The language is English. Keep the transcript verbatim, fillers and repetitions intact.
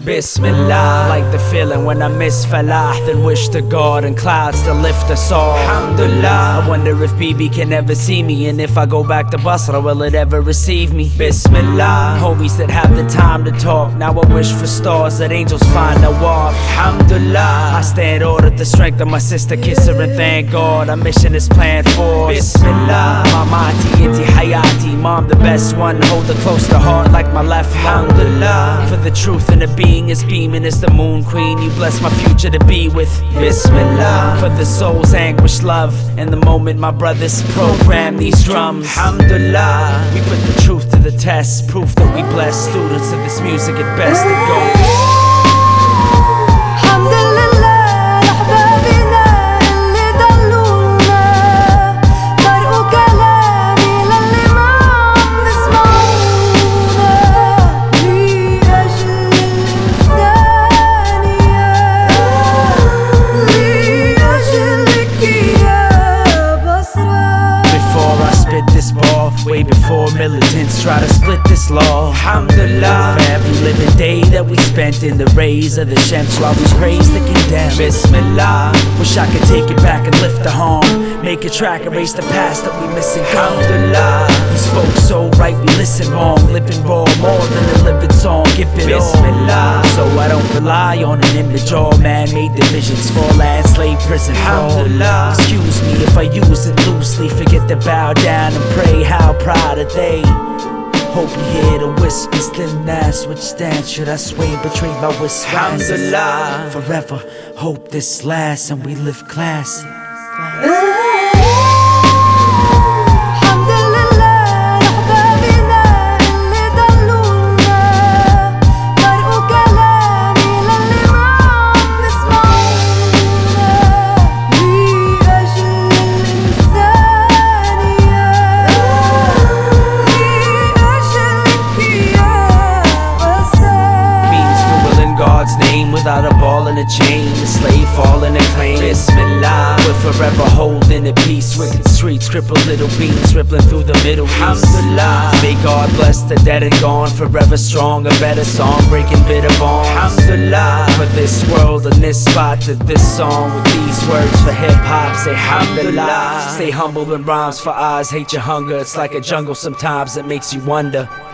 Bismillah. Like the feeling when I miss Falah, then wish to God and clouds to lift us all. Alhamdulillah. I wonder if B B can ever see me, and if I go back to Basra, will it ever receive me? Bismillah. Homies that have the time to talk, now I wish for stars that angels find a walk. Alhamdulillah. I stand order the strength of my sister, kiss her and thank God. Our mission is planned for. Bismillah. Mamati inti hayati, mom the best one, hold her close to heart like my left lung. Alhamdulillah. For the truth and the being is beaming as the moon queen, you bless my future to be with. Bismillah. For the soul's anguish, love, and the moment my brothers program these drums. Alhamdulillah. We put the truth to the test, proof that we bless students of this music at best. It goes. Way before militants try to split this law. Alhamdulillah. For every living day that we spent in the rays of the Shams while we praise the condemned. Bismillah. Wish I could take it back and lift the harm, make a track, erase the past that we missing. Alhamdulillah. He spoke so right, we listen wrong, living raw, more than a living song. Give it Bismillah. So I don't rely on an image or man-made divisions for land, slave, prison. Alhamdulillah. Excuse me if I use it loosely, forget to bow down and pray. How proud are they? Hope you hear the whispers, then ask which stance should I sway, betray my whispers. Alhamdulillah. Forever hope this lasts and we live classy. Name without a ball and a chain, the slave fall in a claim. Bismillah. We're forever holding the peace, wicked streets, crippled little beams rippling through the Middle East. Alhamdulillah. May God bless the dead and gone, forever strong, a better song, breaking bitter bonds. Alhamdulillah. For this world and this spot, to this song with these words for hip-hop, say Alhamdulillah. Stay humble when rhymes for eyes, hate your hunger, it's like a jungle sometimes, it makes you wonder.